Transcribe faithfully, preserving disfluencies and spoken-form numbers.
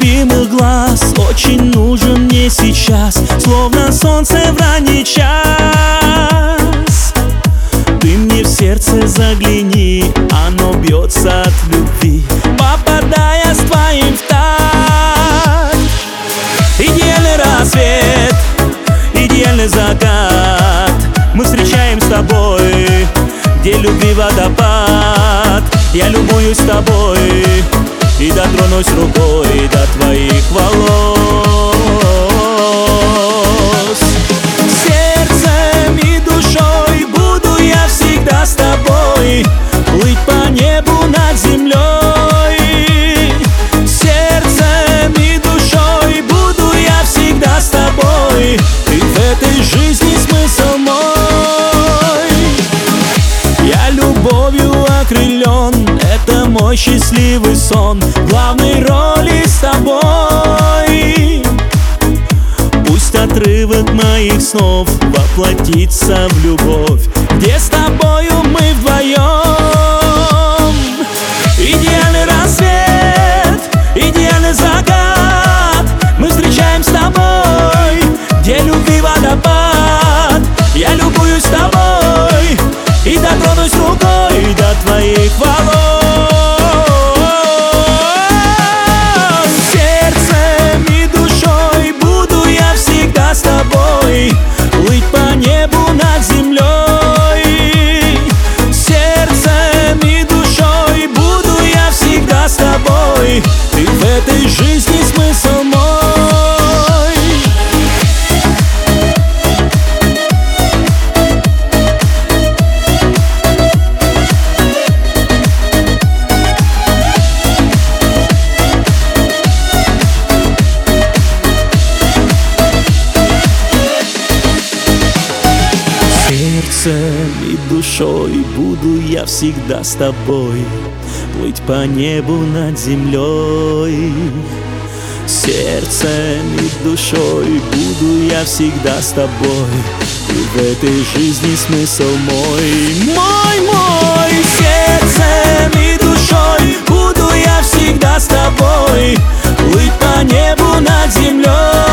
любимых глаз очень нужен мне сейчас, словно солнце в ранний час. Ты мне в сердце загляни, оно бьется от любви, попадая с твоим в такт. Идеальный рассвет, идеальный закат, мы встречаем с тобой, где любви водопад. Я любуюсь тобой и дотронусь рукой до твоих волос. Сердцем и душой буду я всегда с тобой, плыть по небу над землей. Сердцем и душой буду я всегда с тобой, ты в этой жизни смысл мой. Я любовью окрылен, это мой счастливый сон, в главной роли с тобой. Пусть отрывок моих снов воплотится в любовь, где с тобою мы вдвоем. Идеальный рассвет, идеальный закат, мы встречаем с тобой, где любви водопад. Я любуюсь тобой и дотронусь рукой до твоих волос. Сердцем и душой буду я всегда с тобой, плыть по небу над землей. Сердцем и душой буду я всегда с тобой, ты в этой жизни смысл мой. Сердцем и душой буду я всегда с тобой, плыть по небу над землей. Сердцем и душой буду я всегда с тобой, и в этой жизни смысл мой. Мой, мой. Сердцем и душой буду я всегда с тобой, плыть по небу над землей.